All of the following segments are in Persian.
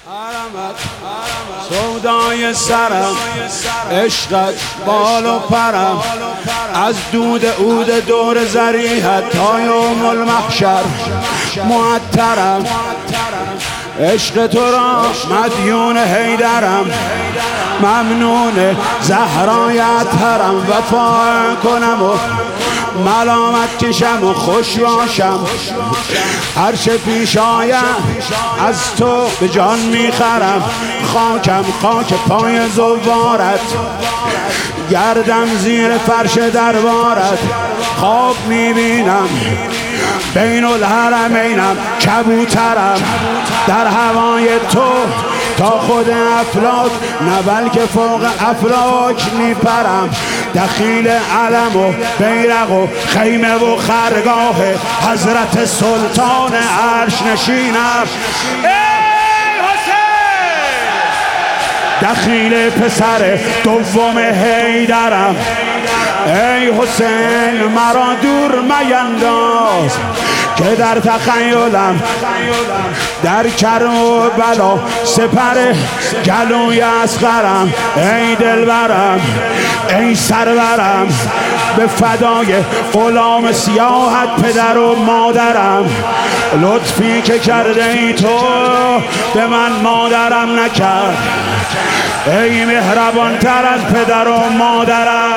سودای سرم عشقت بال و پرم، از دود عود دور ضریحت تا یوم المحشر معطرم. عشق تو را مدیون حیدرم، ممنون زهرای اطهرم. وفا کنم و ملامت کشم و خوش باشم، هرچه پیش آید از تو به جان میخرم. خاکم خاک پای زوارت، گردم زیر فرش دربارت. خواب میبینم بین الحرمینم، کبوترم در هوای تو تا خود افلاک، نه بلکه فوق افلاک میپرم. دخیل علم و بیرق و خیمه و خرگاه حضرت سلطان عرش نشینم. ای حسین دخیل پسر دوم حیدرم. ای حسین مرا دور مینداز که در تخیلم در کرم و بلا سپر گلوی اصغرم. ای دلبرم ای سرورم، به فدای غلام سیاحت پدر و مادرم. لطفی که کرده ای تو به من مادرم نکرد، ای مهربان تر از پدر و مادرم.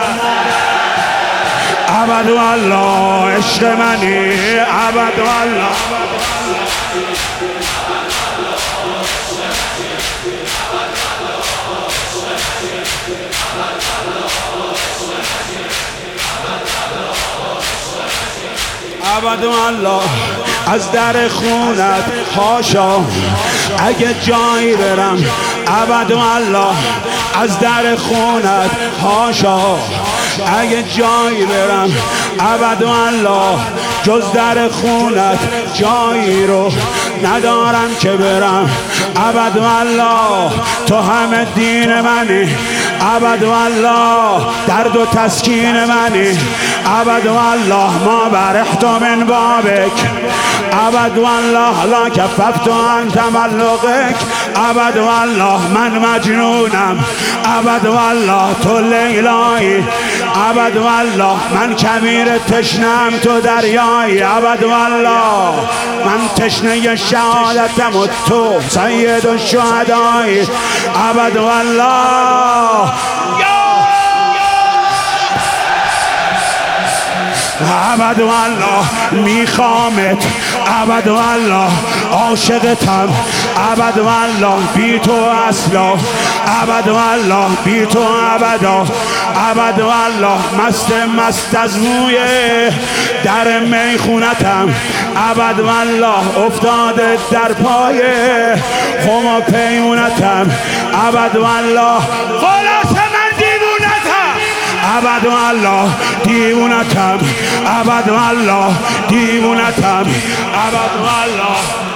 ابد والله عشق منی، ابد والله. ابد والله از در خونت هاشا اگه جایی برم. ابد والله از در خونت هاشا اگه جایی برم. ابد والله جز در خونت جایی رو ندارم که برم. ابد والله تو همه دین منی، ابد والله درد و تسکین منی. ابد والله ما برحت من بابک، ابد والله لا کففت عن تملقک. ابد والله من مجنونم، ابد والله تو لیلایی. ابد والله من کبیر تشنم تو دریایی. ابد والله من تشنه شهادتم و تو سید الشهدایی. ابد والله ابد والله میخوامت، ابد والله عاشقتم. ابد والله بی تو اصلا، ابد والله بی تو ابدا. ابد والله مست از موی در میخونتم. ابد والله افتاده در پای خم و پیمونتم. ابد والله خلاص من دیوونتم، ابد والله دیوونتم. ابد والله دیوونتم، ابد والله